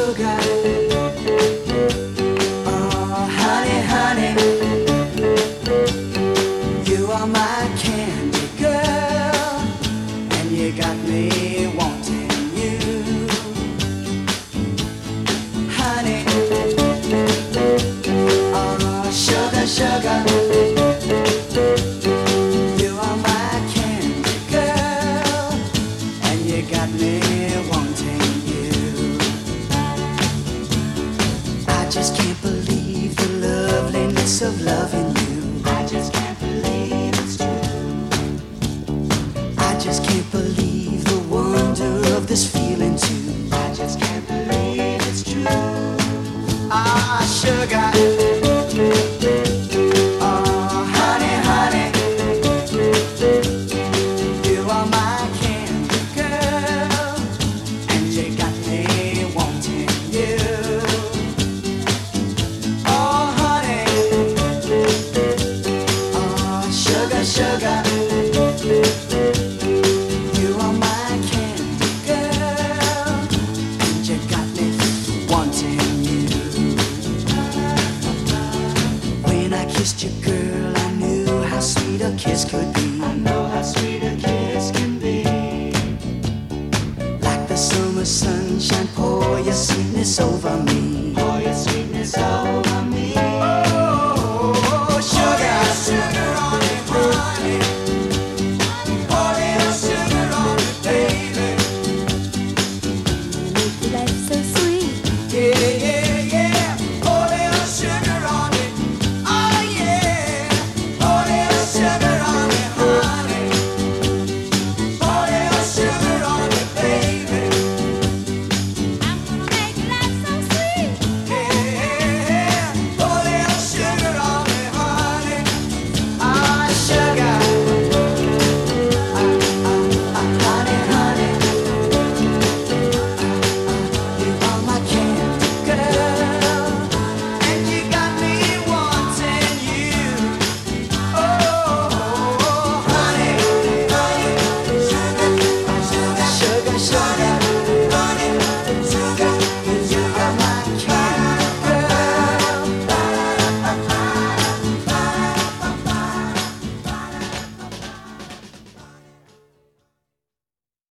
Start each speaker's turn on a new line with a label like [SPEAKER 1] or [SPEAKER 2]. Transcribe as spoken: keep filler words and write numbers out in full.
[SPEAKER 1] sugar. Oh, honey, honey, you are my candy girl, and you got me wanting you. Honey, oh, sugar, sugar, you are my candy girl, and you got me wanting you. I just can't believe the loveliness of loving you. I just can't believe it's true. I just can't believe the wonder of this feeling too. I just can't believe it's true. Ah, sugar. Oh, honey, honey, you are my candy girl, and you got me wanting you. Oh, honey, oh, sugar, sugar, you are my candy girl, and you got me wanting you. When I kissed you, girl, I knew how sweet a kiss could be.